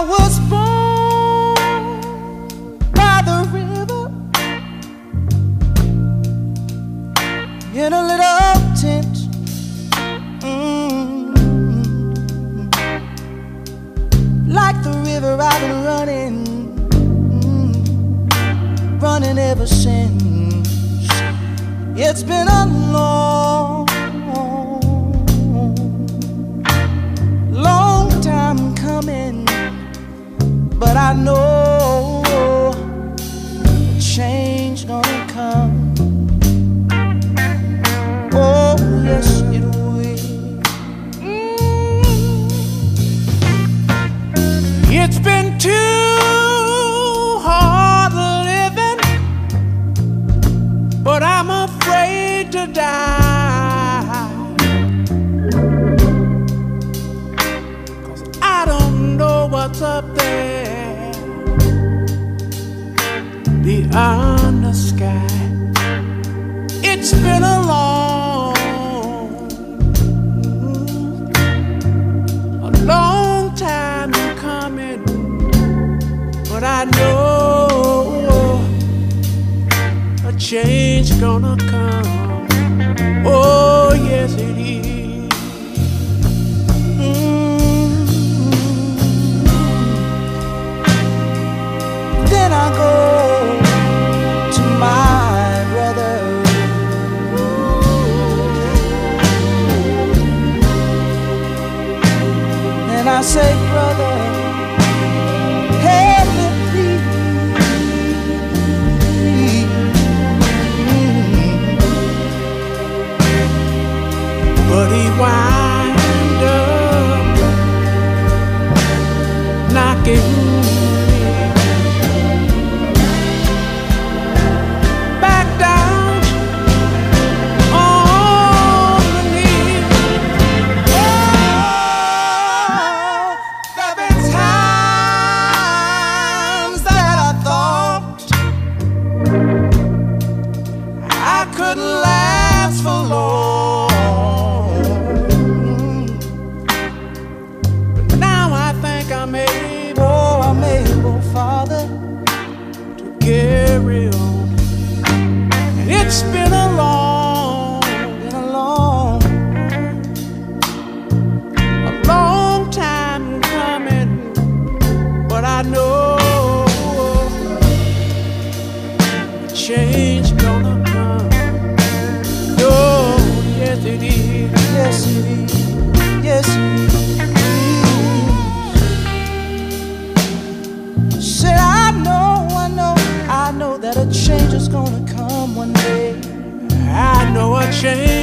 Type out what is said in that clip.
was born by the river in a little tent. Like the river I've been running ever since. It's been a long time coming, but I know a change gonna come. Oh yes it will. It's been too hard living, but I'm afraid to die, 'cause I don't know what's up there beyond the sky. It's been a long time coming, but I know a change gonna come. Oh yes it is. Then I go to my brother. And I say, brother, help me please. But he wind up knocking me back down on the knees. There've been times that I thought I couldn't last for long, but now I think I'm able, Father, to carry on. And it's been a long time coming, but I know change gonna come. Oh, yes it is. Yes it is. Yes it is. Said I know that a change is gonna come one day. I know a change